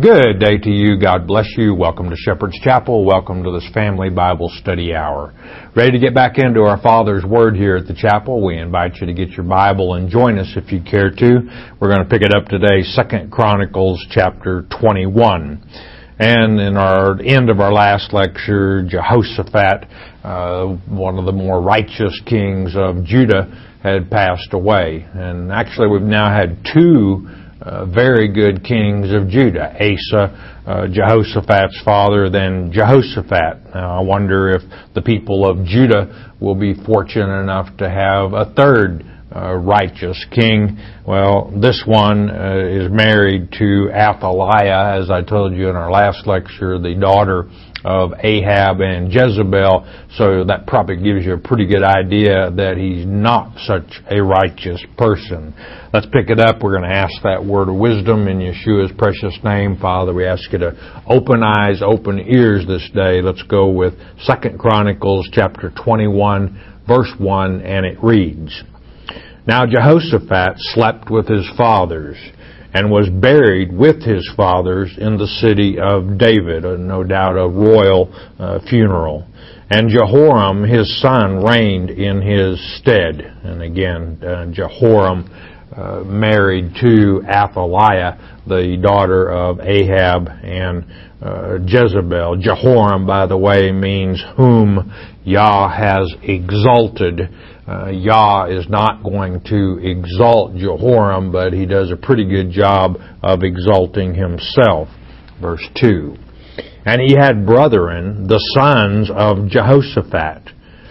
Good day to you. God bless you. Welcome to Shepherd's Chapel. Welcome to this family Bible study hour. Ready to get back into our Father's Word here at the chapel? We invite you to get your Bible and join us if you care to. We're going to pick it up today, 2 Chronicles chapter 21. And in our end of our last lecture, Jehoshaphat, one of the more righteous kings of Judah, had passed away. And actually we've now had two very good kings of Judah. Asa, Jehoshaphat's father, then Jehoshaphat. Now, I wonder if the people of Judah will be fortunate enough to have a third righteous king. Well, this one is married to Athaliah, as I told you in our last lecture, the daughter of Ahab and Jezebel, so that probably gives you a pretty good idea that he's not such a righteous person. Let's pick it up. We're going to ask that word of wisdom in Yeshua's precious name. Father, we ask you to open eyes, open ears this day. Let's go with 2 Chronicles chapter 21, verse 1, and it reads, Now Jehoshaphat slept with his fathers, and was buried with his fathers in the city of David, no doubt a royal funeral. And Jehoram, his son, reigned in his stead. And again, Jehoram married to Athaliah, the daughter of Ahab and Jezebel. Jehoram, by the way, means whom Yah has exalted. Yah is not going to exalt Jehoram, but he does a pretty good job of exalting himself. Verse 2. And he had brethren, the sons of Jehoshaphat,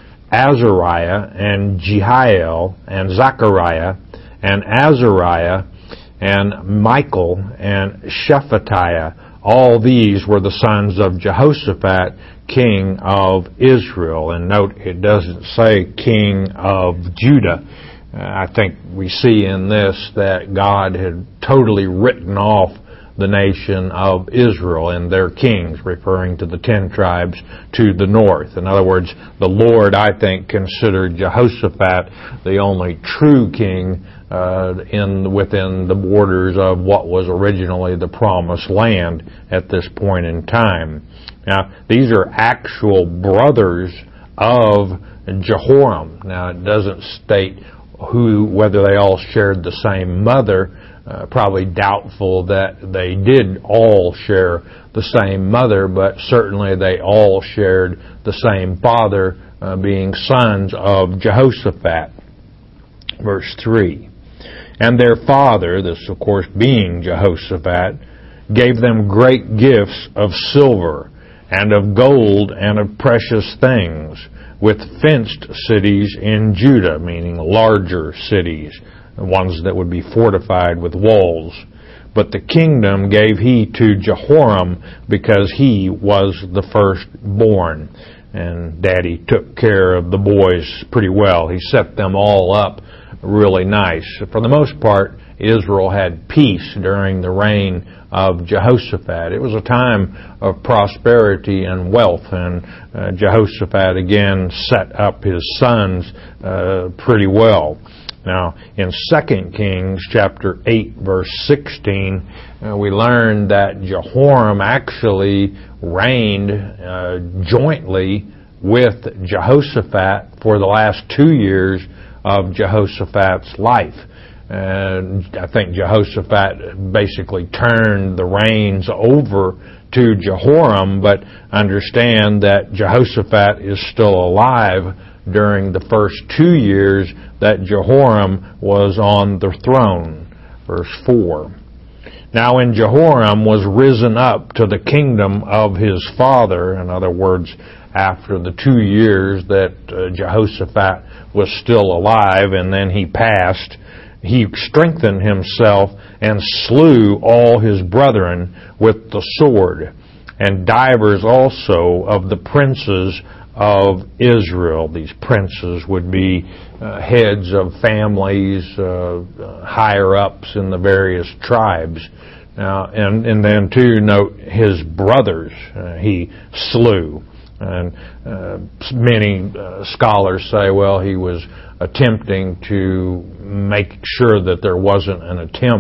Azariah and Jehiel and Zechariah and Azariah and Michael and Shephatiah. All these were the sons of Jehoshaphat, king of Israel. And note, it doesn't say king of Judah. I think we see in this that God had totally written off the nation of Israel and their kings, referring to the 10 tribes to the north. In other words, the Lord, I think, considered Jehoshaphat the only true king within the borders of what was originally the promised land at this point in time. Now, these are actual brothers of Jehoram. Now, it doesn't state whether they all shared the same mother. Probably doubtful that they did all share the same mother, but certainly they all shared the same father, being sons of Jehoshaphat. Verse 3. And their father, this of course being Jehoshaphat, gave them great gifts of silver and of gold and of precious things, with fenced cities in Judah, meaning larger cities, ones that would be fortified with walls. But the kingdom gave he to Jehoram, because he was the firstborn. And Daddy took care of the boys pretty well. He set them all up really nice. For the most part, Israel had peace during the reign of Jehoshaphat. It was a time of prosperity and wealth, and Jehoshaphat again set up his sons pretty well. Now, in 2 Kings chapter 8, verse 16, we learn that Jehoram actually reigned jointly with Jehoshaphat for the last 2 years of Jehoshaphat's life. And I think Jehoshaphat basically turned the reins over to Jehoram, but understand that Jehoshaphat is still alive during the first 2 years that Jehoram was on the throne. Verse 4. Now when Jehoram was risen up to the kingdom of his father, in other words, after the 2 years that Jehoshaphat was still alive and then he passed, he strengthened himself and slew all his brethren with the sword, and divers also of the princes of Israel. These princes would be heads of families, higher ups in the various tribes. Now, and then too, note his brothers he slew. And many scholars say, well, he was attempting to make sure that there wasn't an attempt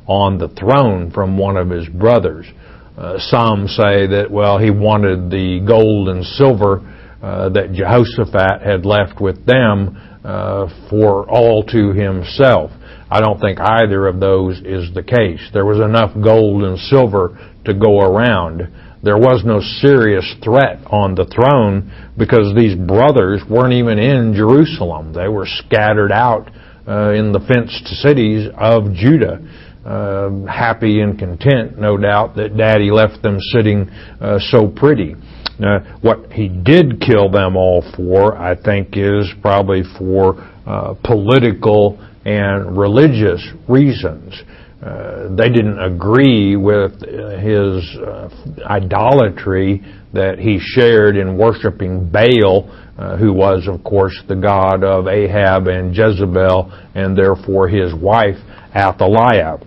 on the throne from one of his brothers. Some say that, well, he wanted the gold and silver that Jehoshaphat had left with them for all to himself. I don't think either of those is the case. There was enough gold and silver to go around. There was no serious threat on the throne because these brothers weren't even in Jerusalem. They were scattered out in the fenced cities of Judah. Happy and content, no doubt, that Daddy left them sitting so pretty. What he did kill them all for, I think, is probably for political and religious reasons. They didn't agree with his idolatry that he shared in worshiping Baal, who was, of course, the god of Ahab and Jezebel, and therefore his wife, Athaliah.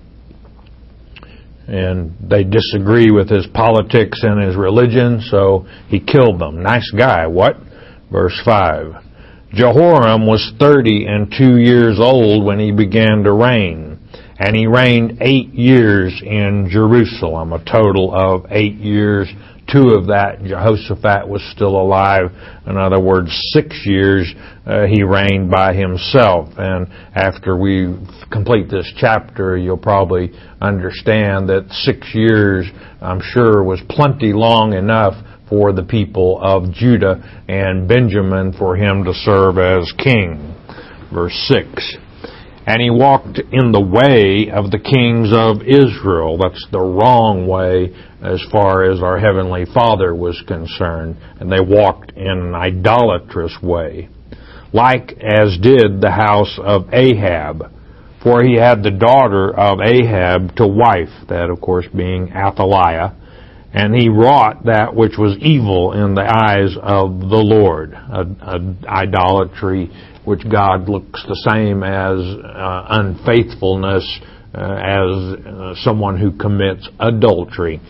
And they disagree with his politics and his religion, so he killed them. Nice guy, what? Verse 5. Jehoram was 32 years old when he began to reign, and he reigned 8 years in Jerusalem, a total of 8 years. 2 of that, Jehoshaphat was still alive. In other words, 6 years he reigned by himself. And after we complete this chapter, you'll probably understand that 6 years, I'm sure, was plenty long enough for the people of Judah and Benjamin for him to serve as king. Verse 6. And he walked in the way of the kings of Israel. That's the wrong way as far as our Heavenly Father was concerned. And they walked in an idolatrous way, like as did the house of Ahab. For he had the daughter of Ahab to wife, that of course being Athaliah. And he wrought that which was evil in the eyes of the Lord, idolatry which God looks the same as unfaithfulness as someone who commits adultery.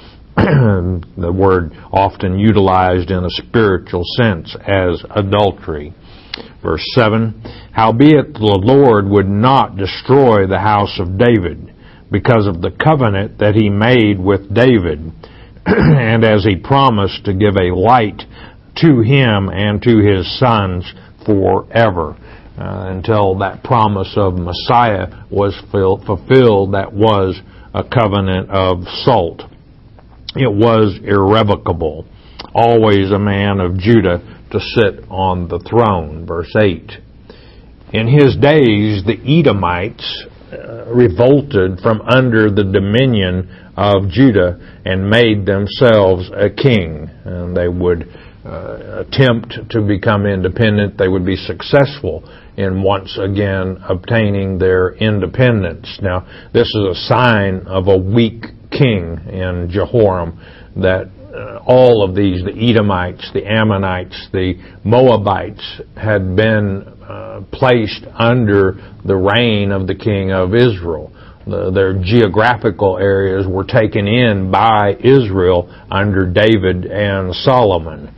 The word often utilized in a spiritual sense as adultery. Verse 7, Howbeit the Lord would not destroy the house of David because of the covenant that he made with David, and as he promised to give a light to him and to his sons forever. Until that promise of Messiah was fulfilled, that was a covenant of salt. It was irrevocable. Always a man of Judah to sit on the throne. Verse 8. In his days the Edomites revolted from under the dominion of Judah and made themselves a king. And they would attempt to become independent. They would be successful in once again obtaining their independence. Now, this is a sign of a weak king in Jehoram, that all of these, the Edomites, the Ammonites, the Moabites, had been placed under the reign of the king of Israel. Their geographical areas were taken in by Israel under David and Solomon.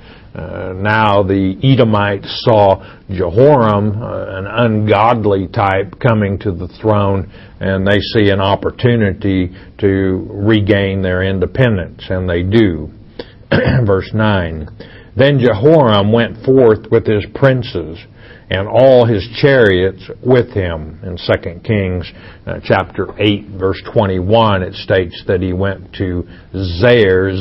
Now the Edomites saw Jehoram, an ungodly type, coming to the throne, and they see an opportunity to regain their independence, and they do. Verse 9, Then Jehoram went forth with his princes, and all his chariots with him. In 2 Kings chapter 8, verse 21, it states that he went to Zair,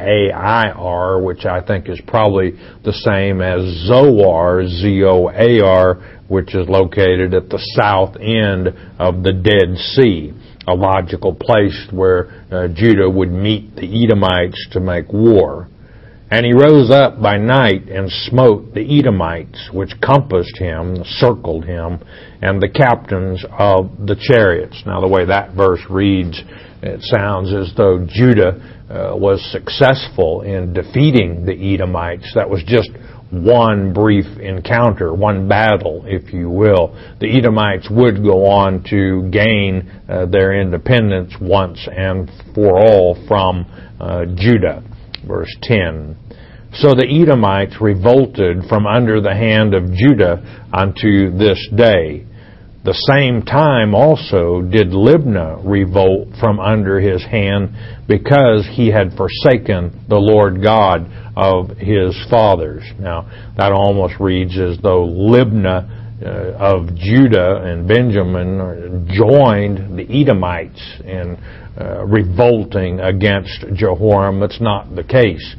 Z-A-I-R, which I think is probably the same as Zoar, Z-O-A-R, which is located at the south end of the Dead Sea, a logical place where Judah would meet the Edomites to make war. And he rose up by night and smote the Edomites, which compassed him, circled him, and the captains of the chariots. Now, the way that verse reads, it sounds as though Judah was successful in defeating the Edomites. That was just one brief encounter, one battle, if you will. The Edomites would go on to gain their independence once and for all from Judah. Verse 10, So the Edomites revolted from under the hand of Judah unto this day. The same time also did Libnah revolt from under his hand, because he had forsaken the Lord God of his fathers. Now, that almost reads as though Libnah of Judah and Benjamin joined the Edomites in revolting against Jehoram. That's not the case.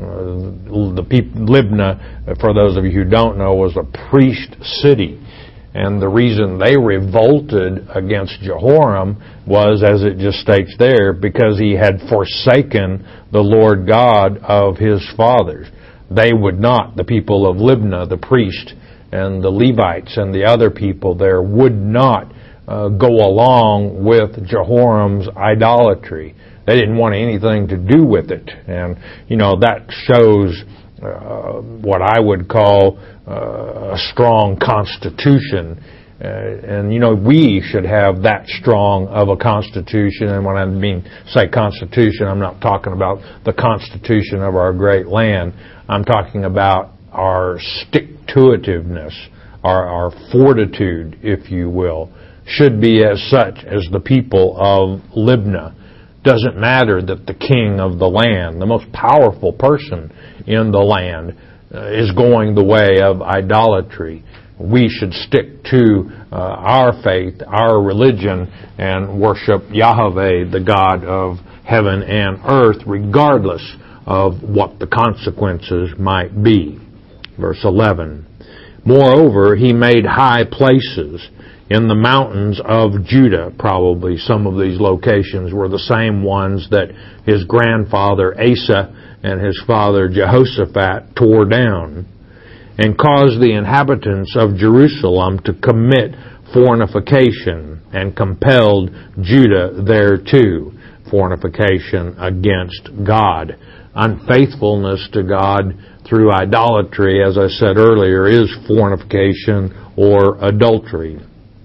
Libnah, for those of you who don't know, was a priest city. And the reason they revolted against Jehoram was, as it just states there, because he had forsaken the Lord God of his fathers. They would not, the people of Libnah, the priest, and the Levites and the other people there would not go along with Jehoram's idolatry. They didn't want anything to do with it. And, that shows what I would call a strong constitution. And we should have that strong of a constitution. And when I say constitution, I'm not talking about the constitution of our great land. I'm talking about our stick-to-itiveness, our fortitude, if you will, should be as such as the people of Libnah. Doesn't matter that the king of the land, the most powerful person in the land, is going the way of idolatry. We should stick to our faith, our religion, and worship Yahweh, the God of heaven and earth, regardless of what the consequences might be. Verse 11, moreover, he made high places in the mountains of Judah. Probably some of these locations were the same ones that his grandfather Asa and his father Jehoshaphat tore down, and caused the inhabitants of Jerusalem to commit fornication, and compelled Judah thereto. Fornication against God. Unfaithfulness to God through idolatry, as I said earlier, is fornication or adultery.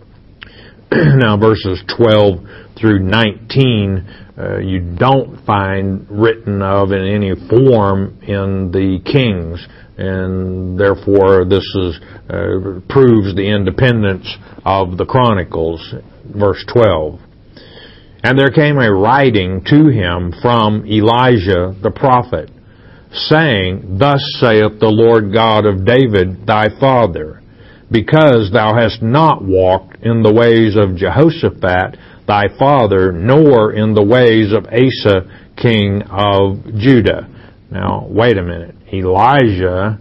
Now, verses 12 through 19, you don't find written of in any form in the Kings, and therefore this proves the independence of the Chronicles. Verse 12. And there came a writing to him from Elijah the prophet, saying, Thus saith the Lord God of David thy father, because thou hast not walked in the ways of Jehoshaphat thy father, nor in the ways of Asa king of Judah. Now, wait a minute. Elijah,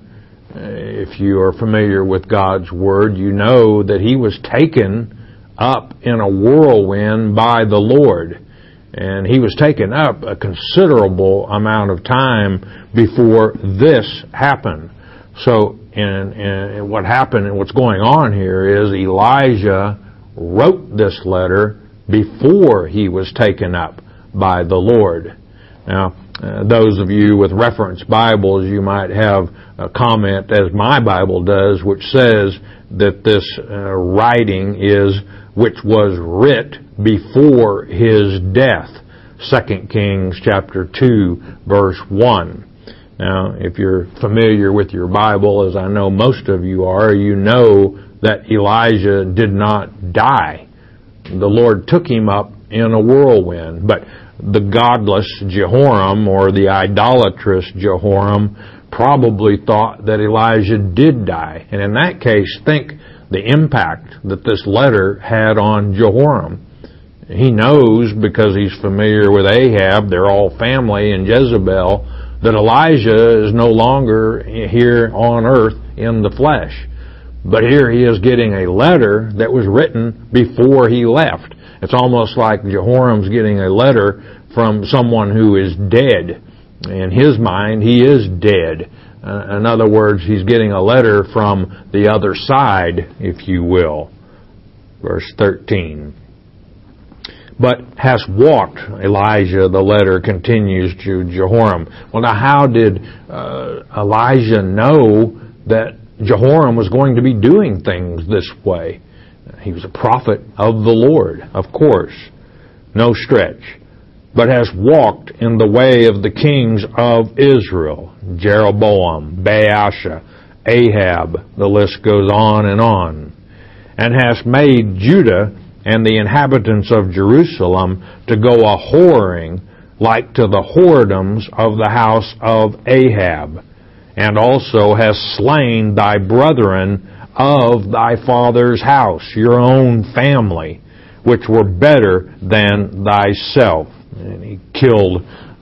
if you are familiar with God's Word, you know that he was taken up in a whirlwind by the Lord. And he was taken up a considerable amount of time before this happened. So, and what happened and what's going on here is Elijah wrote this letter before he was taken up by the Lord. Now, those of you with reference Bibles, you might have a comment, as my Bible does, which says that this writing is, which was writ before his death. 2 Kings chapter 2, verse 1. Now, if you're familiar with your Bible, as I know most of you are, you know that Elijah did not die. The Lord took him up in a whirlwind, but the godless Jehoram, or the idolatrous Jehoram, probably thought that Elijah did die. And in that case, think the impact that this letter had on Jehoram. He knows, because he's familiar with Ahab, they're all family, and Jezebel, that Elijah is no longer here on earth in the flesh. But here he is getting a letter that was written before he left. It's almost like Jehoram's getting a letter from someone who is dead. In his mind, he is dead. In other words, he's getting a letter from the other side, if you will. Verse 13. But hast walked, Elijah, the letter continues to Jehoram. Well, now how did Elijah know that Jehoram was going to be doing things this way? He was a prophet of the Lord, of course. No stretch. But has walked in the way of the kings of Israel. Jeroboam, Baasha, Ahab, the list goes on, and hast made Judah and the inhabitants of Jerusalem to go a-whoring like to the whoredoms of the house of Ahab, and also hast slain thy brethren of thy father's house, your own family, which were better than thyself. And he killed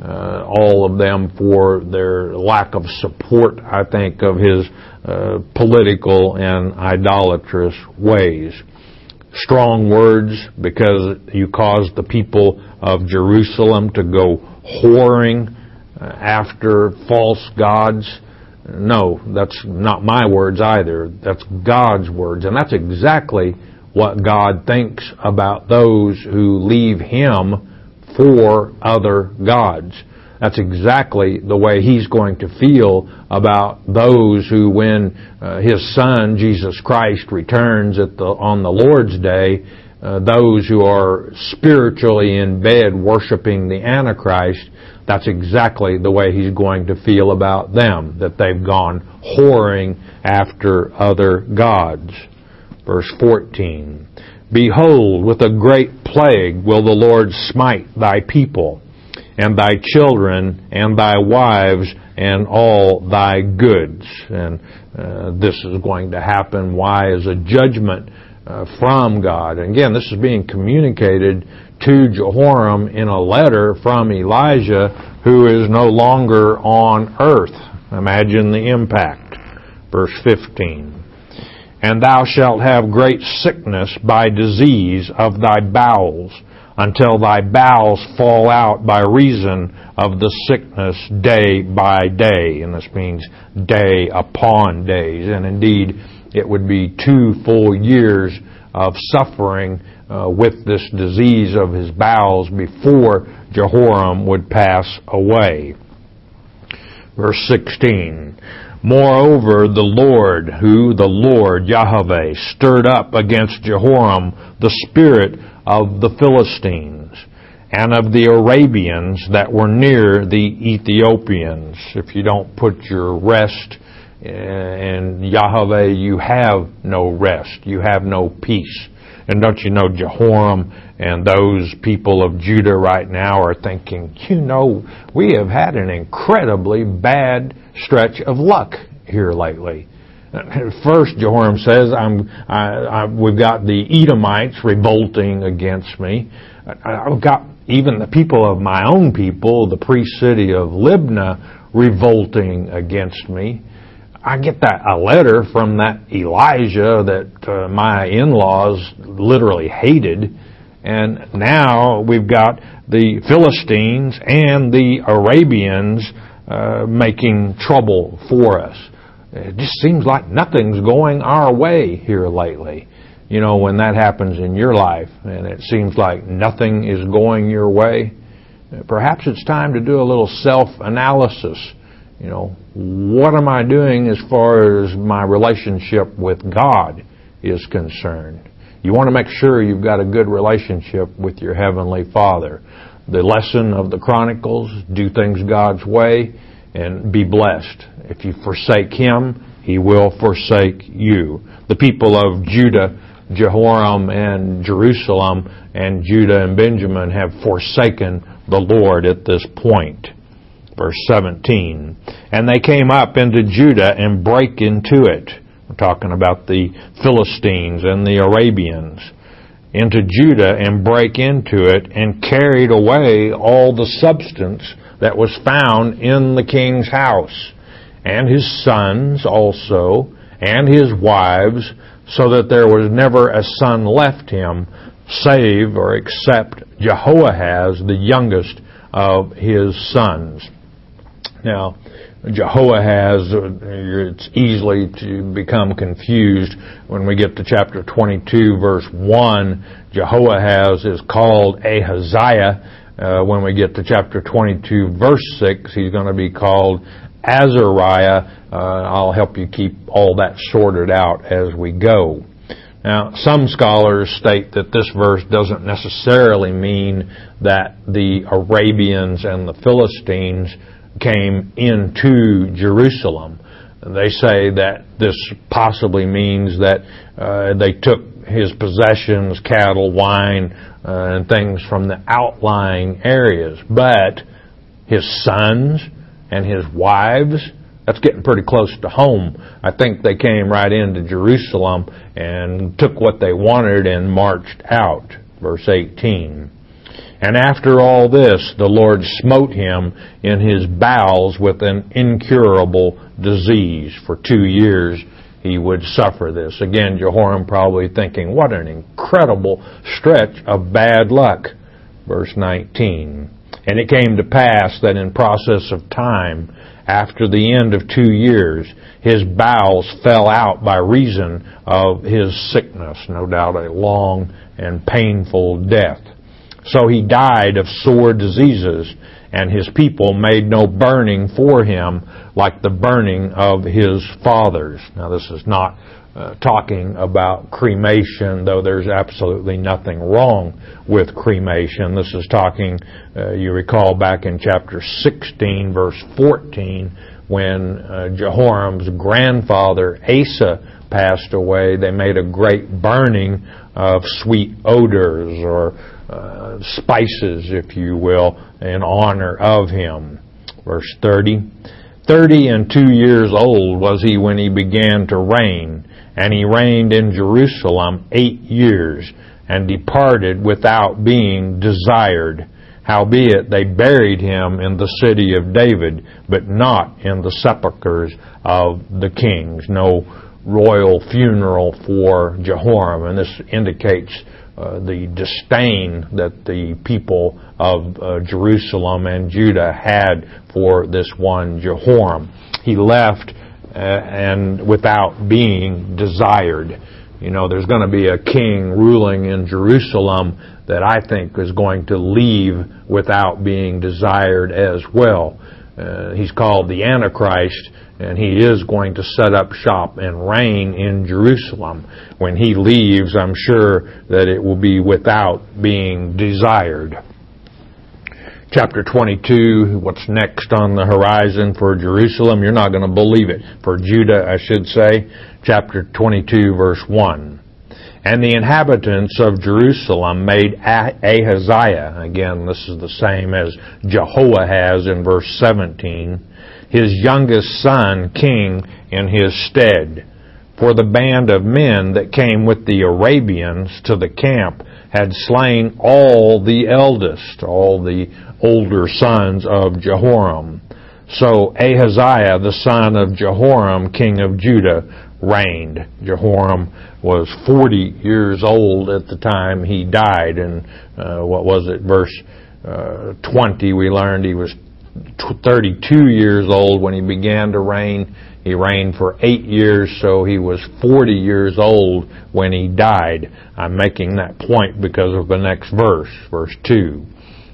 all of them for their lack of support, I think, of his political and idolatrous ways. Strong words, because you caused the people of Jerusalem to go whoring after false gods. No, that's not my words either. That's God's words. And that's exactly what God thinks about those who leave Him for other gods. That's exactly the way He's going to feel about those who, when His Son, Jesus Christ, returns on the Lord's Day, those who are spiritually in bed worshiping the Antichrist, that's exactly the way He's going to feel about them, that they've gone whoring after other gods. Verse 14, Behold, with a great plague will the Lord smite thy people, and thy children, and thy wives, and all thy goods. And this is going to happen. Why? As a judgment from God. And again, this is being communicated to Jehoram in a letter from Elijah, who is no longer on earth. Imagine the impact. Verse 15. And thou shalt have great sickness by disease of thy bowels, until thy bowels fall out by reason of the sickness day by day. And this means day upon days. And indeed, it would be 2 full years of suffering with this disease of his bowels before Jehoram would pass away. Verse 16. Moreover, the Lord, Yahweh, stirred up against Jehoram the spirit of the Philistines and of the Arabians that were near the Ethiopians. If you don't put your rest in Yahweh, you have no rest. You have no peace. And don't you know, Jehoram and those people of Judah right now are thinking, we have had an incredibly bad stretch of luck here lately. First, Jehoram says, we've got the Edomites revolting against me. I've got even the people of my own people, the priest city of Libnah, revolting against me. I get a letter from that Elijah that my in-laws literally hated, and now we've got the Philistines and the Arabians making trouble for us. It just seems like nothing's going our way here lately. When that happens in your life and it seems like nothing is going your way, perhaps it's time to do a little self-analysis. What am I doing as far as my relationship with God is concerned? You want to make sure you've got a good relationship with your Heavenly Father. The lesson of the Chronicles, do things God's way and be blessed. If you forsake Him, He will forsake you. The people of Judah, Jehoram and Jerusalem, and Judah and Benjamin have forsaken the Lord at this point. Verse 17, and they came up into Judah and brake into it. We're talking about the Philistines and the Arabians. Into Judah and brake into it and carried away all the substance that was found in the king's house, and his sons also, and his wives, so that there was never a son left him, save or except Jehoahaz, the youngest of his sons. Now, Jehoahaz, it's easily to become confused when we get to chapter 22, verse 1. Jehoahaz is called Ahaziah. When we get to chapter 22, verse 6, he's going to be called Azariah. I'll help you keep all that sorted out as we go. Now, some scholars state that this verse doesn't necessarily mean that the Arabians and the Philistines came into Jerusalem. They say that this possibly means that they took his possessions, cattle, wine, and things from the outlying areas. But his sons and his wives, that's getting pretty close to home. I think they came right into Jerusalem and took what they wanted and marched out. Verse 18. And after all this, the Lord smote him in his bowels with an incurable disease. For 2 years he would suffer this. Again, Jehoram probably thinking, what an incredible stretch of bad luck. Verse 19. And it came to pass that in process of time, after the end of 2 years, his bowels fell out by reason of his sickness. No doubt a long and painful death. So he died of sore diseases, and his people made no burning for him like the burning of his fathers. Now this is not talking about cremation, though there's absolutely nothing wrong with cremation. This is talking, you recall back in chapter 16, verse 14, when Jehoram's grandfather Asa passed away. They made a great burning of sweet odors or spices, if you will, in honor of him. Verse 30. 32 years old was he when he began to reign, and he reigned in Jerusalem 8 years, and departed without being desired. Howbeit they buried him in the city of David, but not in the sepulchres of the kings. No royal funeral for Jehoram, and this indicates the disdain that the people of Jerusalem and Judah had for this one Jehoram. He left and without being desired. You know, there's going to be a king ruling in Jerusalem that I think is going to leave without being desired as well. He's called the Antichrist, and he is going to set up shop and reign in Jerusalem. When he leaves, I'm sure that it will be without being desired. Chapter 22, what's next on the horizon for Jerusalem? You're not going to believe it. For Judah, I should say. Chapter 22, verse 1. And the inhabitants of Jerusalem made Ahaziah, again, this is the same as Jehoahaz in verse 17, his youngest son king in his stead. For the band of men that came with the Arabians to the camp had slain all the eldest, all the older sons of Jehoram. So Ahaziah, the son of Jehoram, king of Judah, reigned. Jehoram was 40 years old at the time he died. And verse 20, we learned he was 32 years old when he began to reign. He reigned for 8 years, so he was 40 years old when he died. I'm making that point because of the next verse, verse 2.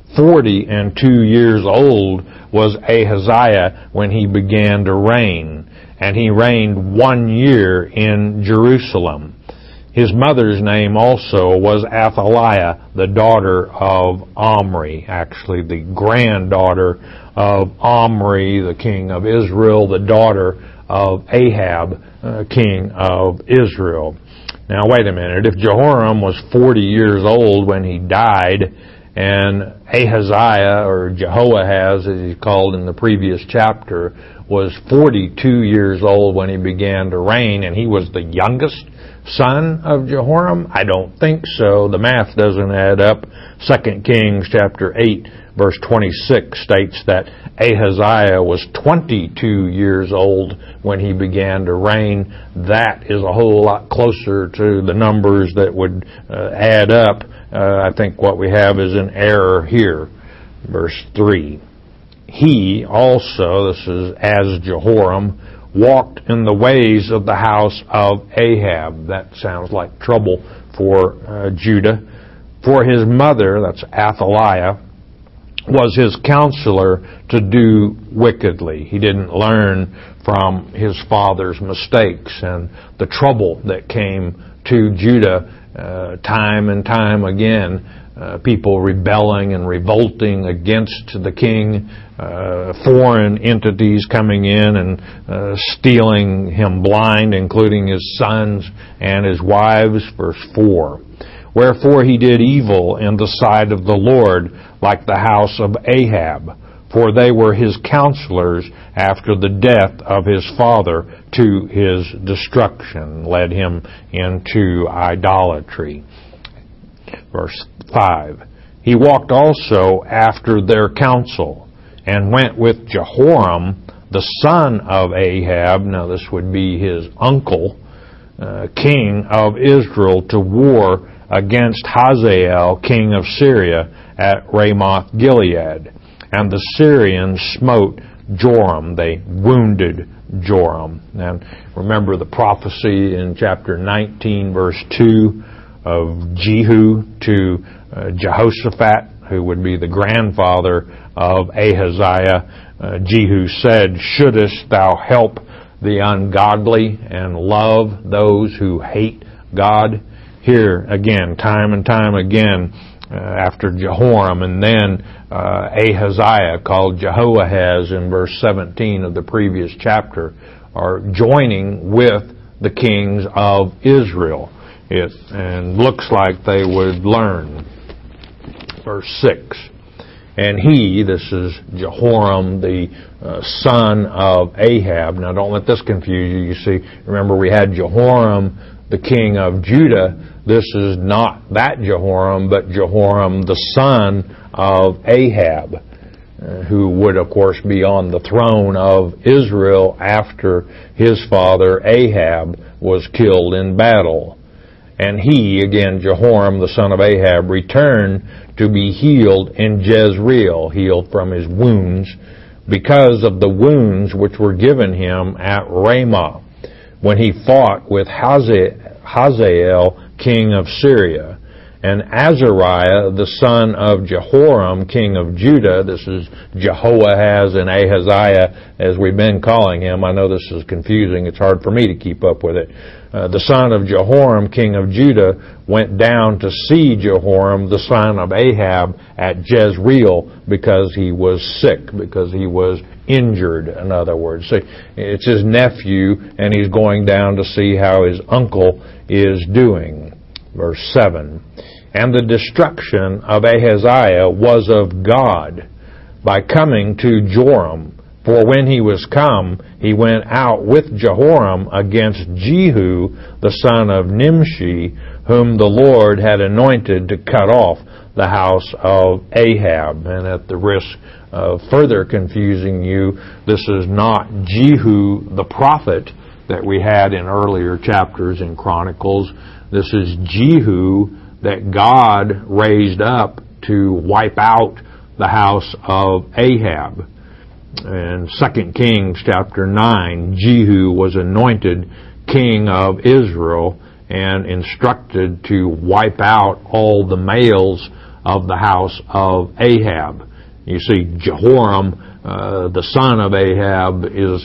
42 years old was Ahaziah when he began to reign, and he reigned 1 year in Jerusalem. His mother's name also was Athaliah, the daughter of Omri, actually the granddaughter of Omri, the king of Israel, the daughter of Ahab, king of Israel. Now wait a minute, if Jehoram was 40 years old when he died, and Ahaziah, or Jehoahaz as he's called in the previous chapter, was 42 years old when he began to reign, and he was the youngest son of Jehoram? I don't think so. The math doesn't add up. 2 Kings chapter 8 verse 26 states that Ahaziah was 22 years old when he began to reign. That is a whole lot closer to the numbers that would add up. I think what we have is an error here. Verse 3. He also, this is as Jehoram, walked in the ways of the house of Ahab. That sounds like trouble for Judah. For his mother, that's Athaliah, was his counselor to do wickedly. He didn't learn from his father's mistakes, and the trouble that came to Judah time and time again people rebelling and revolting against the king, foreign entities coming in and stealing him blind, including his sons and his wives. Verse 4. Wherefore he did evil in the sight of the Lord, like the house of Ahab, for they were his counselors after the death of his father to his destruction, led him into idolatry. Verse 5. He walked also after their counsel, and went with Jehoram, the son of Ahab, now this would be his uncle, king of Israel, to war against Hazael, king of Syria, at Ramoth Gilead. And the Syrians smote Joram. They wounded Joram. And remember the prophecy in chapter 19, verse 2 of Jehu to Jehoshaphat, who would be the grandfather of Ahaziah. Jehu said, "Shouldest thou help the ungodly and love those who hate God?" Here again, time and time again, after Jehoram, and then Ahaziah, called Jehoahaz in verse 17 of the previous chapter, are joining with the kings of Israel. And looks like they would learn. Verse 6. And he, this is Jehoram, the son of Ahab. Now don't let this confuse you. You see, remember we had Jehoram, the king of Judah. This is not that Jehoram, but Jehoram, the son of Ahab, who would, of course, be on the throne of Israel after his father Ahab was killed in battle. And he, again, Jehoram, the son of Ahab, returned to be healed in Jezreel, healed from his wounds, because of the wounds which were given him at Ramah, when he fought with Hazael, king of Syria. And Azariah, the son of Jehoram, king of Judah, this is Jehoahaz and Ahaziah, as we've been calling him. I know this is confusing. It's hard for me to keep up with it. The son of Jehoram, king of Judah, went down to see Jehoram, the son of Ahab, at Jezreel because he was sick, because he was injured, in other words. So it's his nephew, and he's going down to see how his uncle is doing. Verse 7. And the destruction of Ahaziah was of God by coming to Joram. For when he was come, he went out with Jehoram against Jehu, the son of Nimshi, whom the Lord had anointed to cut off the house of Ahab. And at the risk of further confusing you, this is not Jehu the prophet that we had in earlier chapters in Chronicles. This is Jehu that God raised up to wipe out the house of Ahab. In 2 Kings chapter 9, Jehu was anointed king of Israel and instructed to wipe out all the males of the house of Ahab. You see, Jehoram, the son of Ahab, is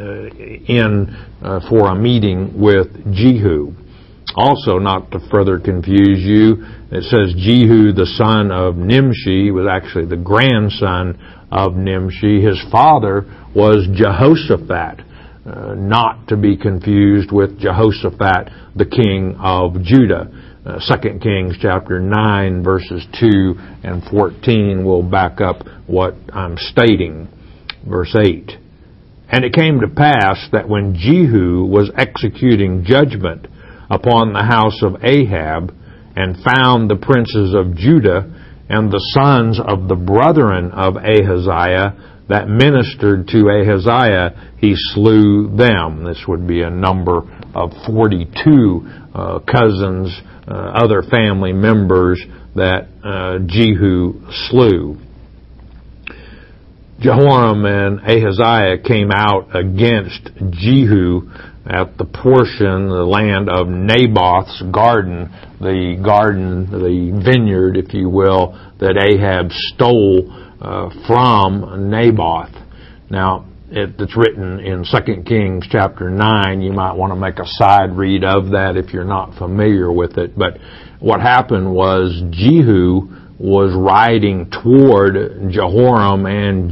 in for a meeting with Jehu. Also, not to further confuse you, it says Jehu, the son of Nimshi, was actually the grandson of Nimshi. His father was Jehoshaphat, not to be confused with Jehoshaphat, the king of Judah. 2 Kings chapter 9, verses 2 and 14 will back up what I'm stating. Verse 8. And it came to pass that when Jehu was executing judgment upon the house of Ahab, and found the princes of Judah and the sons of the brethren of Ahaziah that ministered to Ahaziah, he slew them. This would be a number of 42 cousins, other family members that Jehu slew. Jehoram and Ahaziah came out against Jehu at the portion, the land of Naboth's garden, the vineyard, if you will, that Ahab stole from Naboth. Now, it's written in 2 Kings chapter 9. You might want to make a side read of that if you're not familiar with it. But what happened was Jehu was riding toward Jehoram and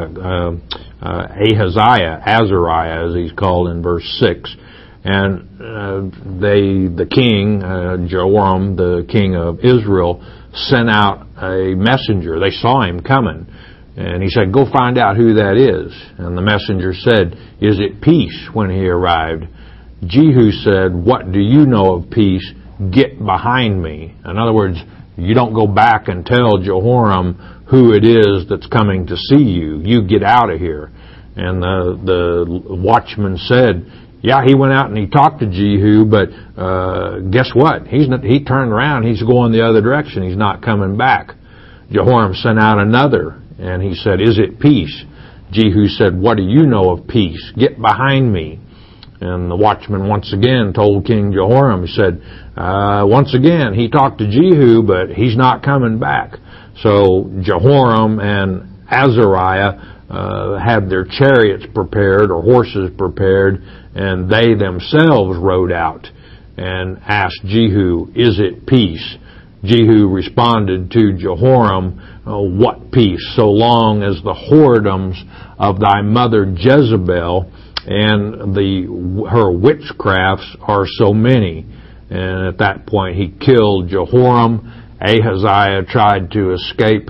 Azariah, as he's called in verse 6. And the king, Jehoram, the king of Israel, sent out a messenger. They saw him coming. And he said, "Go find out who that is." And the messenger said, "Is it peace?" when he arrived. Jehu said, "What do you know of peace? Get behind me." In other words, you don't go back and tell Jehoram who it is that's coming to see you. You get out of here. And the watchman said, "Yeah, he went out and he talked to Jehu, but guess what? He turned around. He's going the other direction. He's not coming back." Jehoram sent out another, and he said, "Is it peace?" Jehu said, "What do you know of peace? Get behind me." And the watchman once again told King Jehoram, he said, once again, he talked to Jehu, but he's not coming back. So Jehoram and Azariah had their chariots prepared, or horses prepared, and they themselves rode out and asked Jehu, "Is it peace?" Jehu responded to Jehoram, "What peace, so long as the whoredoms of thy mother Jezebel and her witchcrafts are so many." And at that point he killed Jehoram. Ahaziah tried to escape.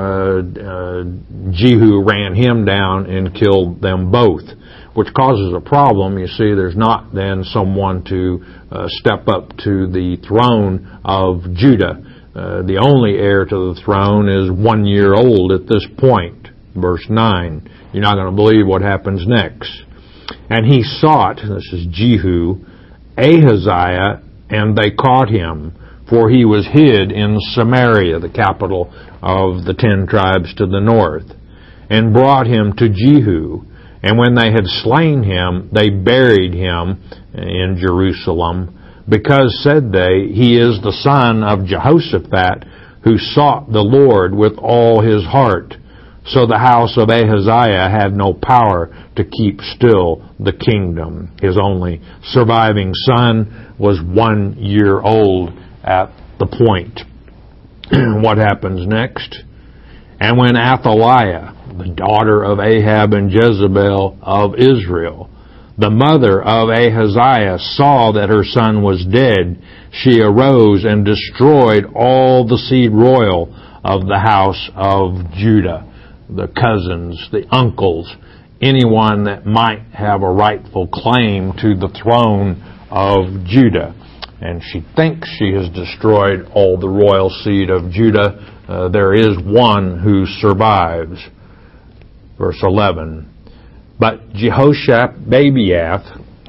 Jehu ran him down and killed them both, which causes a problem. You see, there's not then someone to step up to the throne of Judah. The only heir to the throne is 1 year old at this point. Verse 9. You're not going to believe what happens next. "And he sought," this is Jehu, "Ahaziah, and they caught him, for he was hid in Samaria," the capital of the 10 tribes to the north, "and brought him to Jehu. And when they had slain him, they buried him in Jerusalem, because, said they, he is the son of Jehoshaphat, who sought the Lord with all his heart. So the house of Ahaziah had no power to keep still the kingdom." His only surviving son was 1 year old at the point. What happens next? "And when Athaliah, the daughter of Ahab and Jezebel of Israel, the mother of Ahaziah, saw that her son was dead, she arose and destroyed all the seed royal of the house of Judah," the cousins, the uncles, anyone that might have a rightful claim to the throne of Judah. And she thinks she has destroyed all the royal seed of Judah. There is one who survives. Verse 11. "But Jehoshabeath,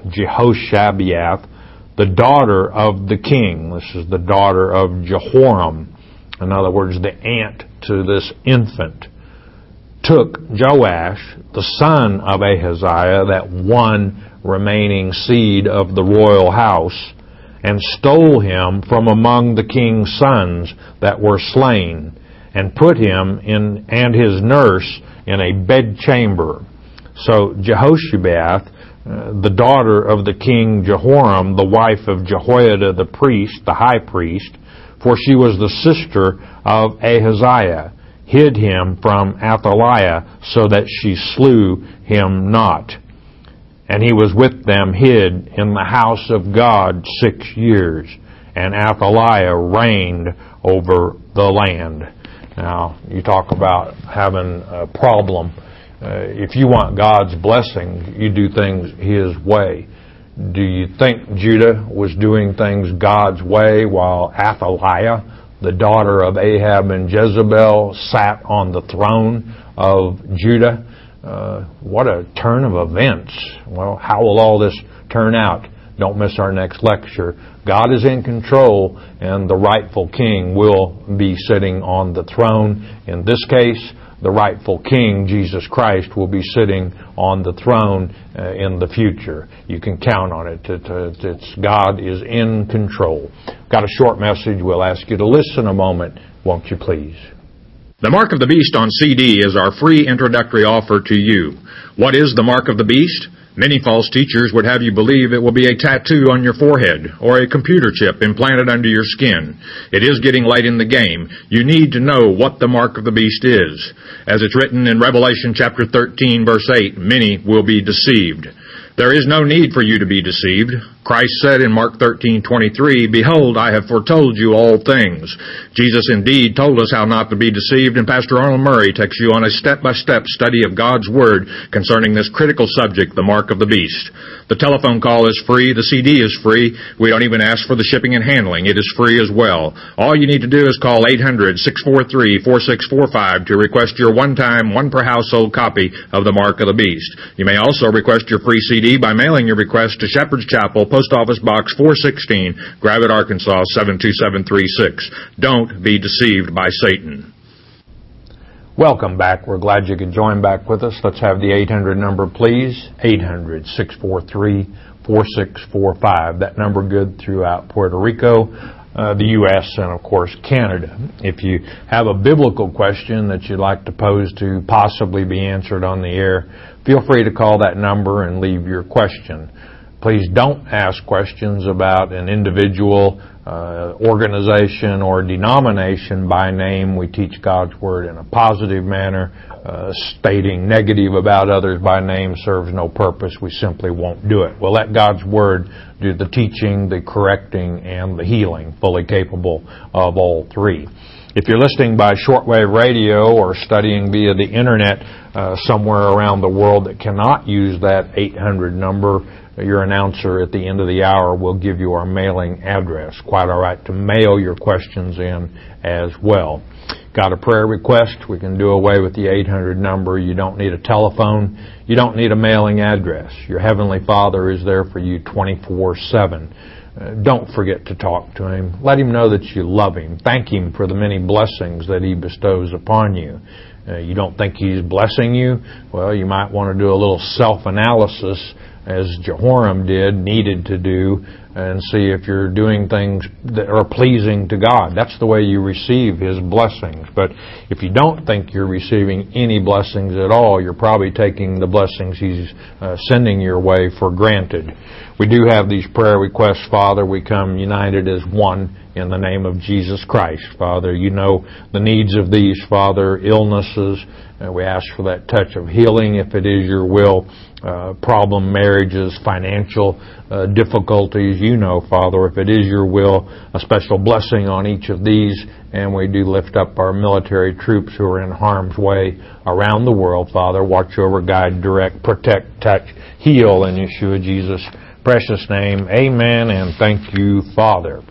the daughter of the king," this is the daughter of Jehoram, in other words, the aunt to this infant, "took Joash, the son of Ahaziah," that one remaining seed of the royal house, "and stole him from among the king's sons that were slain, and put him and his nurse in a bedchamber. So Jehoshabeath, the daughter of the king Jehoram, the wife of Jehoiada the priest, the high priest, for she was the sister of Ahaziah, hid him from Athaliah, so that she slew him not. And he was with them hid in the house of God 6 years, and Athaliah reigned over the land." Now, you talk about having a problem. If you want God's blessing, you do things His way. Do you think Judah was doing things God's way while Athaliah, the daughter of Ahab and Jezebel, sat on the throne of Judah? What a turn of events. Well, how will all this turn out? Don't miss our next lecture. God is in control, and the rightful king will be sitting on the throne. In this case, the rightful king, Jesus Christ, will be sitting on the throne in the future. You can count on it. God is in control. Got a short message. We'll ask you to listen a moment, won't you please? The Mark of the Beast on CD is our free introductory offer to you. What is the Mark of the Beast? Many false teachers would have you believe it will be a tattoo on your forehead or a computer chip implanted under your skin. It is getting late in the game. You need to know what the mark of the beast is. As it's written in Revelation chapter 13, verse 8, many will be deceived. There is no need for you to be deceived. Christ said in Mark 13:23, "Behold, I have foretold you all things." Jesus indeed told us how not to be deceived, and Pastor Arnold Murray takes you on a step-by-step study of God's Word concerning this critical subject, the mark of the beast. The telephone call is free. The CD is free. We don't even ask for the shipping and handling. It is free as well. All you need to do is call 800-643-4645 to request your one-time, one-per-household copy of the Mark of the Beast. You may also request your free CD by mailing your request to Shepherd's Chapel, Post Office Box 416, Gravette, Arkansas 72736. Don't be deceived by Satan. Welcome back. We're glad you could join back with us. Let's have the 800 number, please. 800-643-4645. That number good throughout Puerto Rico, the U.S., and, of course, Canada. If you have a biblical question that you'd like to pose to possibly be answered on the air, feel free to call that number and leave your question. Please don't ask questions about an individual, organization, or denomination by name. We teach God's Word in a positive manner. Stating negative about others by name serves no purpose. We simply won't do it. We'll let God's Word do the teaching, the correcting, and the healing, fully capable of all three. If you're listening by shortwave radio or studying via the Internet somewhere around the world that cannot use that 800 number, your announcer at the end of the hour will give you our mailing address. Quite all right to mail your questions in as well. Got a prayer request? We can do away with the 800 number. You don't need a telephone. You don't need a mailing address. Your Heavenly Father is there for you 24/7. Don't forget to talk to Him. Let Him know that you love Him. Thank Him for the many blessings that He bestows upon you. You don't think He's blessing you? Well, you might want to do a little self-analysis, as Jehoram needed to do, and see if you're doing things that are pleasing to God. That's the way you receive His blessings. But if you don't think you're receiving any blessings at all, you're probably taking the blessings He's sending your way for granted. We do have these prayer requests, Father. We come united as one in the name of Jesus Christ. Father, you know the needs of these, Father, illnesses. We ask for that touch of healing if it is your will. Problem marriages, financial difficulties. You know, Father, if it is your will, a special blessing on each of these. And we do lift up our military troops who are in harm's way around the world, Father. Watch over, guide, direct, protect, touch, heal in Yeshua Jesus' precious name. Amen, and thank you, Father.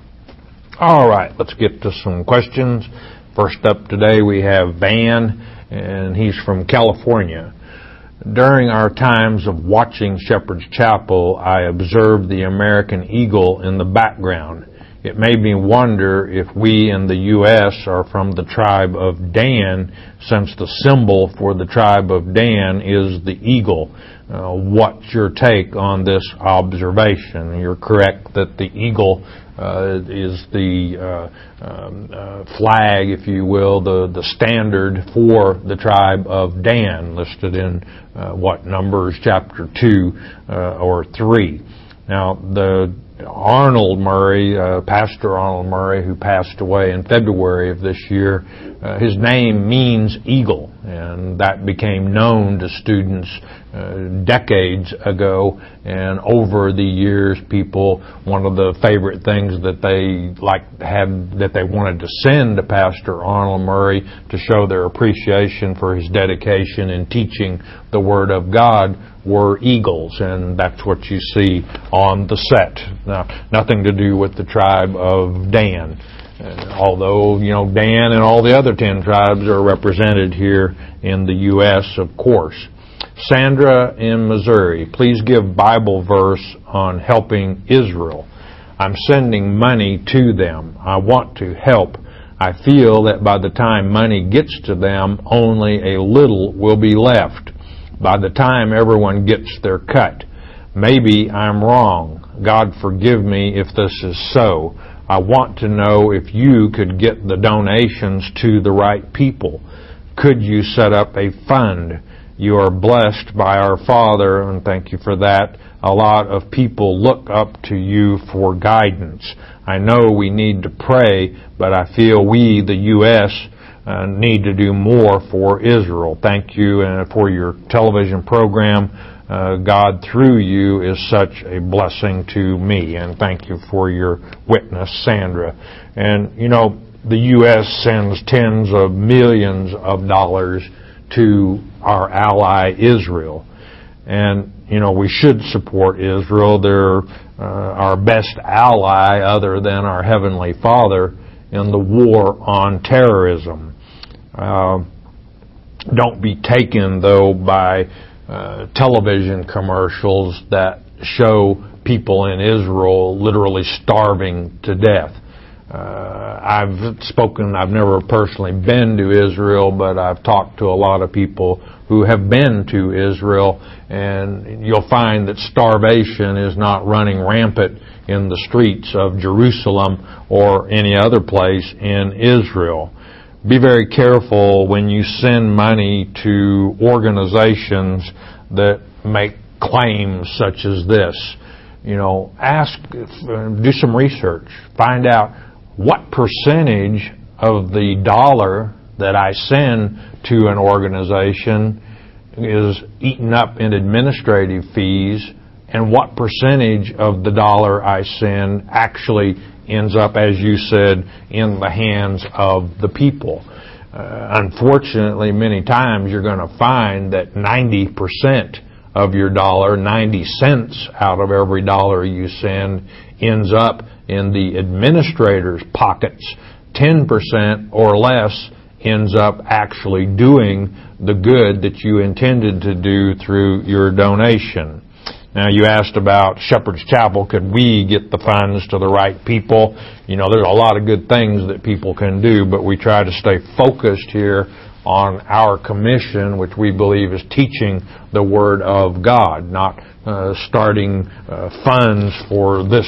All right, let's get to some questions. First up today we have Van, and he's from California. During our times of watching Shepherd's Chapel, I observed the American eagle in the background. It made me wonder if we in the U.S. are from the tribe of Dan, since the symbol for the tribe of Dan is the eagle. What's your take on this observation? You're correct that the eagle is the flag, if you will, the standard for the tribe of Dan, listed in Numbers chapter 2 or 3. Now, the Arnold Murray, Pastor Arnold Murray, who passed away in February of this year, his name means eagle, and that became known to students decades ago. And over the years, people, one of the favorite things that they that they wanted to send to Pastor Arnold Murray to show their appreciation for his dedication in teaching the Word of God were eagles, and that's what you see on the set. Now, nothing to do with the tribe of Dan, although, Dan and all the other 10 tribes are represented here in the U.S., of course. Sandra in Missouri, please give Bible verse on helping Israel. I'm sending money to them. I want to help. I feel that by the time money gets to them, only a little will be left. By the time everyone gets their cut. Maybe I'm wrong. God forgive me if this is so. I want to know if you could get the donations to the right people. Could you set up a fund? You are blessed by our Father, and thank you for that. A lot of people look up to you for guidance. I know we need to pray, but I feel we, the U.S., need to do more for Israel. Thank you for your television program. God, through you, is such a blessing to me, and thank you for your witness, Sandra. And, you know, the U.S. sends tens of millions of dollars to our ally Israel. And, you know, we should support Israel. They're our best ally other than our Heavenly Father in the war on terrorism. Don't be taken, though, by television commercials that show people in Israel literally starving to death. I've never personally been to Israel, but I've talked to a lot of people who have been to Israel, and you'll find that starvation is not running rampant in the streets of Jerusalem or any other place in Israel. Be very careful when you send money to organizations that make claims such as this. You know, do some research. Find out what percentage of the dollar that I send to an organization is eaten up in administrative fees, and what percentage of the dollar I send actually ends up, as you said, in the hands of the people. Unfortunately, many times you're going to find that 90% of your dollar, 90 cents out of every dollar you send, ends up in the administrator's pockets. 10% or less ends up actually doing the good that you intended to do through your donation. Now, you asked about Shepherd's Chapel. Could we get the funds to the right people? You know, there's a lot of good things that people can do, but we try to stay focused here on our commission, which we believe is teaching the Word of God, not starting funds for this,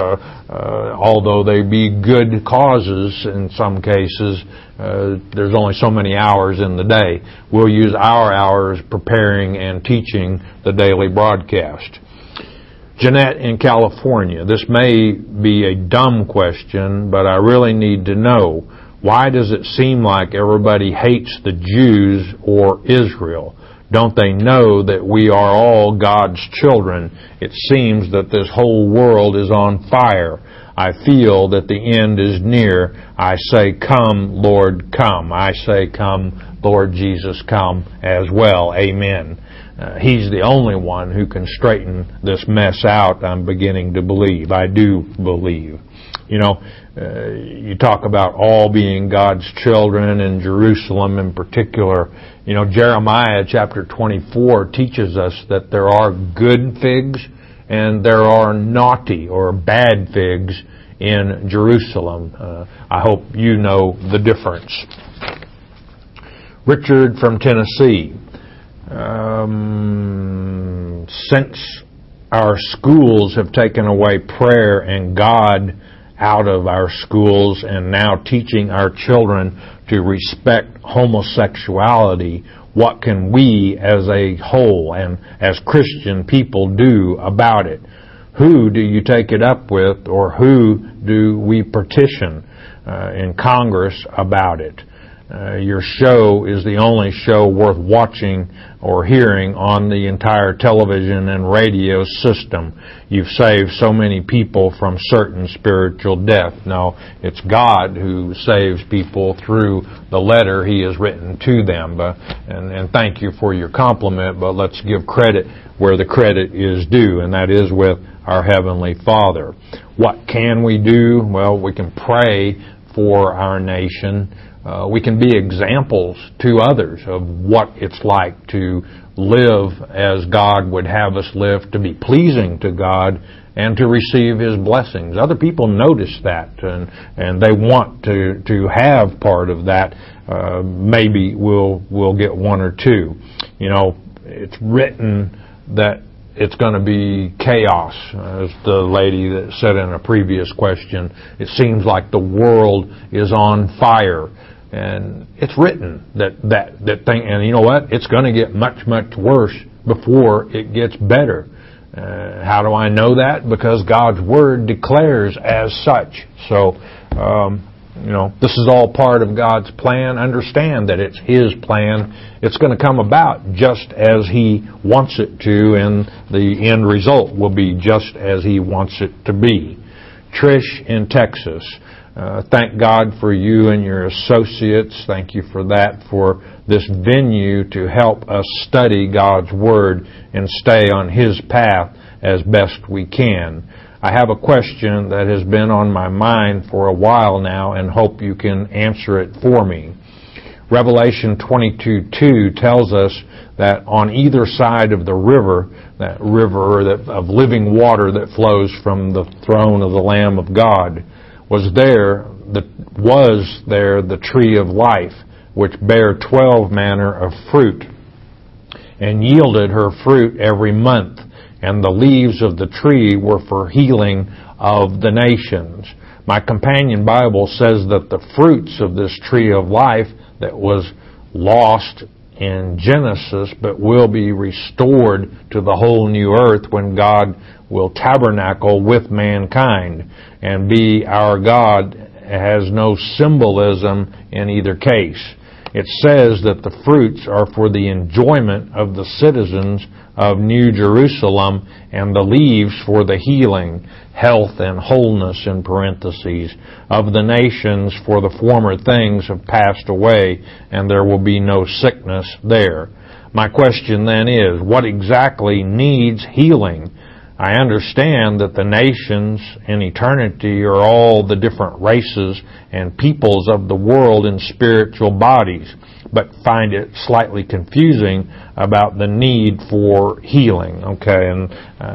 although they be good causes in some cases. There's only so many hours in the day. We'll use our hours preparing and teaching the daily broadcast. Jeanette in California, this may be a dumb question, but I really need to know, why does it seem like everybody hates the Jews or Israel? Don't they know that we are all God's children? It seems that this whole world is on fire. I feel that the end is near. I say, come, Lord, come. I say, come, Lord Jesus, come as well. Amen. He's the only one who can straighten this mess out, I'm beginning to believe. I do believe. You know, you talk about all being God's children, and Jerusalem in particular. You know, Jeremiah chapter 24 teaches us that there are good figs and there are naughty or bad figs in Jerusalem. I hope you know the difference. Richard from Tennessee. Since our schools have taken away prayer and God out of our schools and now teaching our children to respect homosexuality, what can we as a whole and as Christian people do about it? Who do you take it up with, or who do we petition in Congress about it? Your show is the only show worth watching or hearing on the entire television and radio system. You've saved so many people from certain spiritual death. No, it's God who saves people through the letter He has written to them. And thank you for your compliment, but let's give credit where the credit is due, and that is with our Heavenly Father. What can we do? Well, we can pray for our nation. We can be examples to others of what it's like to live as God would have us live, to be pleasing to God, and to receive His blessings. Other people notice that, and they want to have part of that. Maybe we'll get one or two. You know, it's written that it's going to be chaos. As the lady that said in a previous question, it seems like the world is on fire. And it's written that thing, and you know what? It's going to get much, much worse before it gets better. How do I know that? Because God's Word declares as such. So, this is all part of God's plan. Understand that it's His plan. It's going to come about just as He wants it to, and the end result will be just as He wants it to be. Trish in Texas. Thank God for you and your associates. Thank you for that, for this venue to help us study God's Word and stay on His path as best we can. I have a question that has been on my mind for a while now and hope you can answer it for me. Revelation 22:2 tells us that on either side of the river, that river of living water that flows from the throne of the Lamb of God, was there the tree of life, which bare 12 manner of fruit, and yielded her fruit every month, and the leaves of the tree were for healing of the nations. My companion Bible says that the fruits of this tree of life that was lost in Genesis, but will be restored to the whole new earth when God will tabernacle with mankind and be our God, has no symbolism in either case. It says that the fruits are for the enjoyment of the citizens of New Jerusalem, and the leaves for the healing, health, and wholeness, in parentheses, of the nations, for the former things have passed away, and there will be no sickness there. My question then is, what exactly needs healing? I understand that the nations in eternity are all the different races and peoples of the world in spiritual bodies, but find it slightly confusing about the need for healing. Okay, and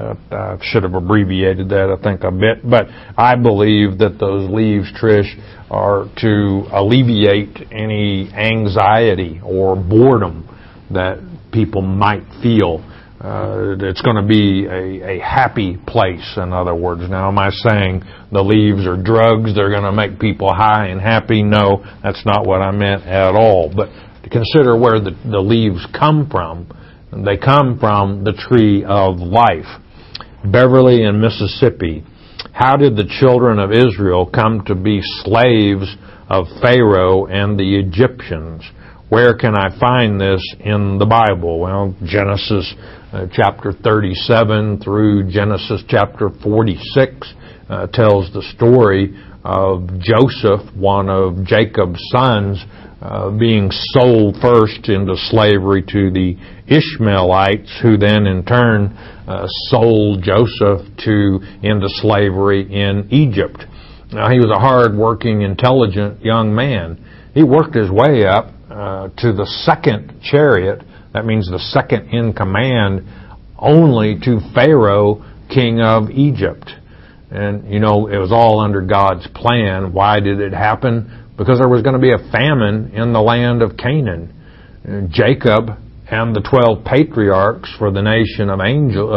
I should have abbreviated that, I think, a bit, but I believe that those leaves, Trish, are to alleviate any anxiety or boredom that people might feel. It's going to be a happy place, in other words. Now, am I saying the leaves are drugs, they're going to make people high and happy? No, that's not what I meant at all. But to consider where the leaves come from, they come from the tree of life. Beverly in Mississippi. How did the children of Israel come to be slaves of Pharaoh and the Egyptians? Where can I find this in the Bible? Well, Genesis chapter 37 through Genesis chapter 46 tells the story of Joseph, one of Jacob's sons, being sold first into slavery to the Ishmaelites, who then in turn sold Joseph into slavery in Egypt. Now, he was a hard-working, intelligent young man. He worked his way up to the second chariot, that means the second in command, only to Pharaoh, king of Egypt. And, it was all under God's plan. Why did it happen? Because there was going to be a famine in the land of Canaan. Jacob and the 12 patriarchs for the nation of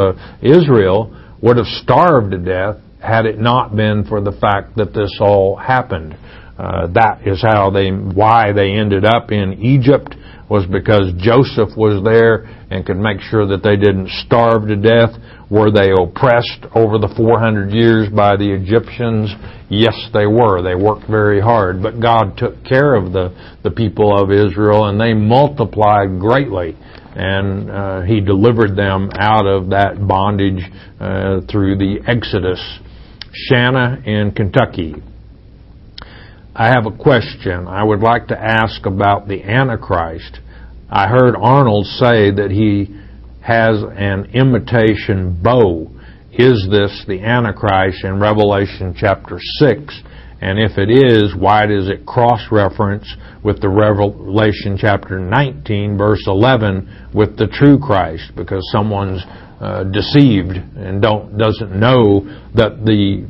Israel would have starved to death had it not been for the fact that this all happened. That is why they ended up in Egypt, was because Joseph was there and could make sure that they didn't starve to death. Were they oppressed over the 400 years by the Egyptians? Yes, they were. They worked very hard. But God took care of the people of Israel, and they multiplied greatly. And He delivered them out of that bondage through the Exodus. Shanna in Kentucky. I have a question. I would like to ask about the Antichrist. I heard Arnold say that he has an imitation bow. Is this the Antichrist in Revelation chapter 6? And if it is, why does it cross-reference with the Revelation chapter 19, verse 11, with the true Christ? Because someone's deceived and doesn't know that the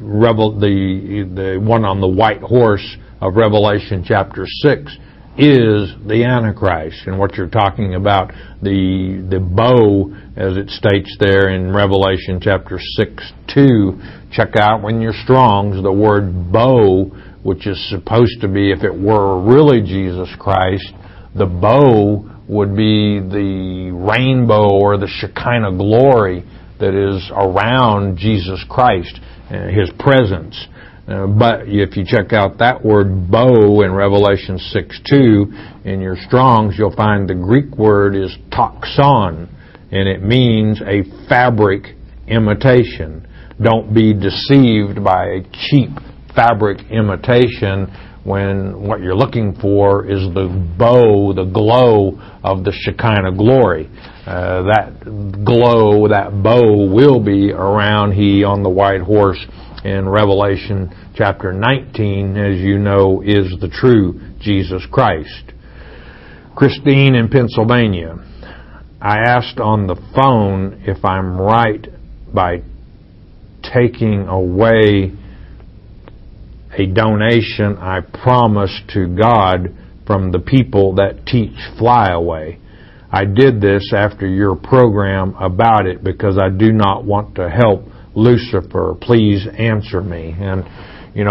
one on the white horse of Revelation chapter 6 is the Antichrist. And what you're talking about, the bow, as it states there in Revelation chapter 6:2, check out when you're Strong's, the word bow which is supposed to be, if it were really Jesus Christ, the bow would be the rainbow or the Shekinah glory that is around Jesus Christ, His presence. But if you check out that word bow in Revelation 6:2 in your Strong's, you'll find the Greek word is toxon, and it means a fabric imitation. Don't be deceived by a cheap fabric imitation when what you're looking for is the bow, the glow of the Shekinah glory. That glow, that bow will be around He on the white horse in Revelation chapter 19, as you know, is the true Jesus Christ. Christine in Pennsylvania, I asked on the phone if I'm right by taking away a donation I promised to God from the people that teach flyaway. I did this after your program about it because I do not want to help Lucifer. Please answer me. And you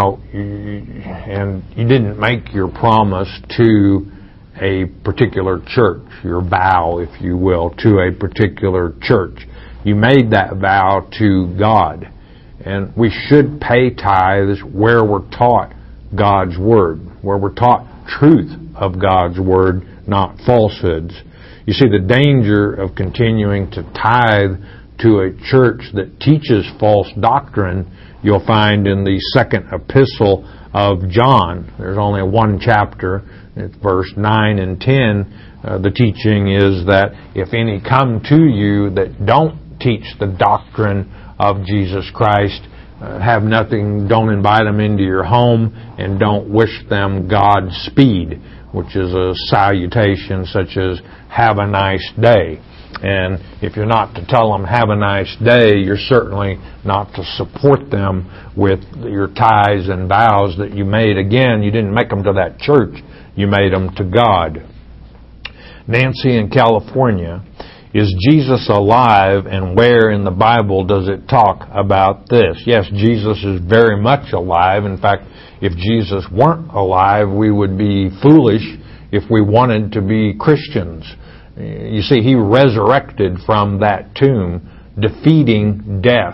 didn't make your promise to a particular church, your vow, if you will, to a particular church. You made that vow to God. And we should pay tithes where we're taught God's Word, where we're taught truth of God's Word, not falsehoods. You see, the danger of continuing to tithe to a church that teaches false doctrine, you'll find in the second epistle of John. There's only one chapter, it's verse 9 and 10. The teaching is that if any come to you that don't teach the doctrine of Jesus Christ, have nothing, don't invite them into your home, and don't wish them Godspeed, which is a salutation such as have a nice day. And if you're not to tell them have a nice day, you're certainly not to support them with your tithes and vows that you made. Again, you didn't make them to that church, you made them to God. Nancy in California, is Jesus alive, and where in the Bible does it talk about this? Yes, Jesus is very much alive. In fact, if Jesus weren't alive, we would be foolish if we wanted to be Christians. You see, He resurrected from that tomb, defeating death.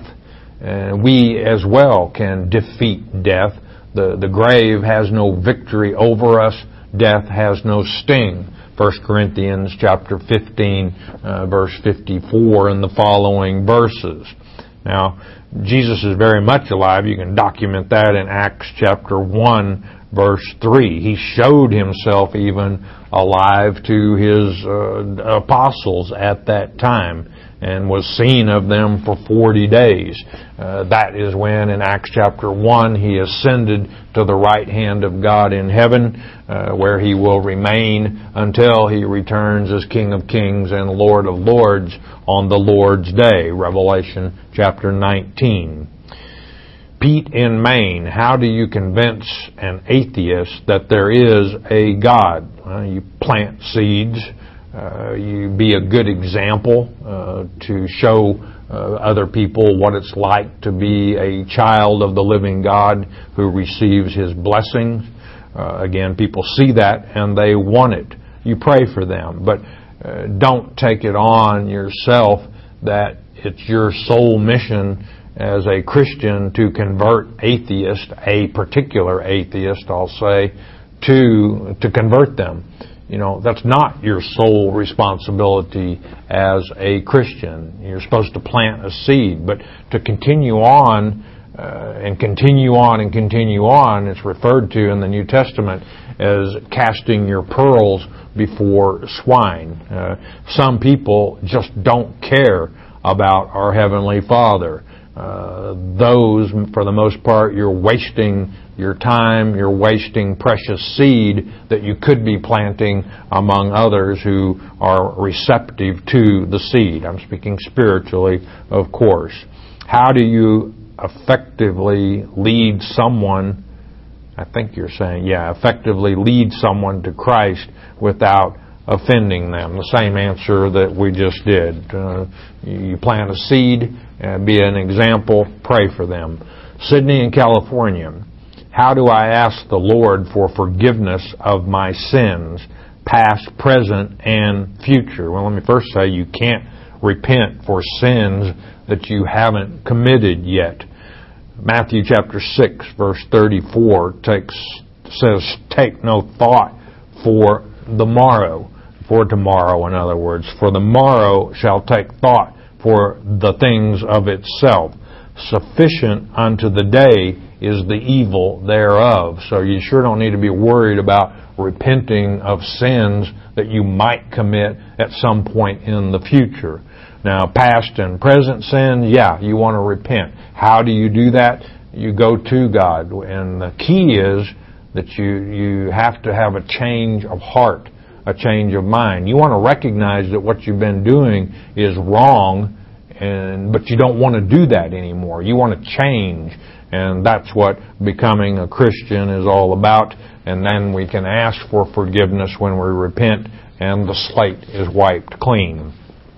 We as well can defeat death. The grave has no victory over us. Death has no sting. 1 Corinthians chapter 15, verse 54 and the following verses. Now, Jesus is very much alive. You can document that in Acts chapter 1, verse 3. He showed Himself even alive to His apostles at that time and was seen of them for 40 days. That is when, in Acts chapter 1, He ascended to the right hand of God in heaven, where He will remain until He returns as King of Kings and Lord of Lords on the Lord's day. Revelation chapter 19. Pete in Maine, how do you convince an atheist that there is a God? You plant seeds. You be a good example to show other people what it's like to be a child of the living God who receives His blessings. Again, people see that and they want it. You pray for them, but don't take it on yourself that it's your sole mission as a Christian to convert atheists, a particular atheist, I'll say, to convert them. You know, that's not your sole responsibility as a Christian. You're supposed to plant a seed, but to continue on and continue on and continue on, it's referred to in the New Testament as casting your pearls before swine. Some people just don't care about our Heavenly Father. Those, for the most part, you're wasting your time, you're wasting precious seed that you could be planting among others who are receptive to the seed. I'm speaking spiritually, of course. How do you effectively lead someone, I think you're saying, effectively lead someone to Christ without offending them? The same answer that we just did. You plant a seed, be an example, pray for them. Sydney in California, How do I ask the Lord for forgiveness of my sins, past, present, and future? Well, let me first say you can't repent for sins that you haven't committed yet. Matthew chapter 6, verse 34 says, take no thought for the morrow. For tomorrow, in other words. For the morrow shall take thought for the things of itself. Sufficient unto the day is the evil thereof. So you sure don't need to be worried about repenting of sins that you might commit at some point in the future. Now, past and present sins, yeah, you want to repent. How do you do that? You go to God. And the key is that you have to have a change of heart, a change of mind. You want to recognize that what you've been doing is wrong, but you don't want to do that anymore. You want to change. And that's what becoming a Christian is all about. And then we can ask for forgiveness when we repent, and the slate is wiped clean.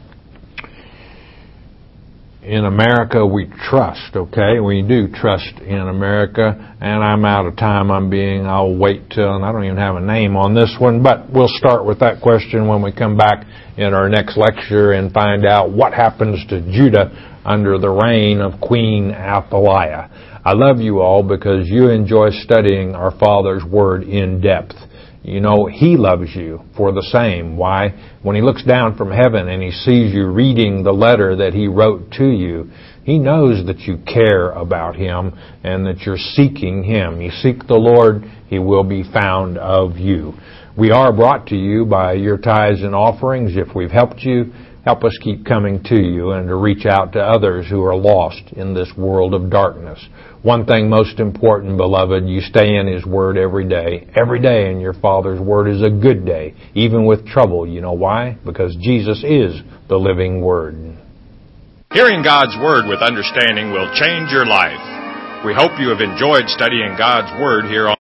In America, we trust, okay? We do trust in America, and I'm out of time. I'll wait till, and I don't even have a name on this one, but we'll start with that question when we come back in our next lecture and find out what happens to Judah under the reign of Queen Athaliah. I love you all because you enjoy studying our Father's Word in depth. You know, He loves you for the same. Why? When He looks down from heaven and He sees you reading the letter that He wrote to you, He knows that you care about Him and that you're seeking Him. You seek the Lord, He will be found of you. We are brought to you by your tithes and offerings. If we've helped you, help us keep coming to you and to reach out to others who are lost in this world of darkness. One thing most important, beloved, you stay in His Word every day. Every day in your Father's Word is a good day, even with trouble. You know why? Because Jesus is the living Word. Hearing God's Word with understanding will change your life. We hope you have enjoyed studying God's Word here on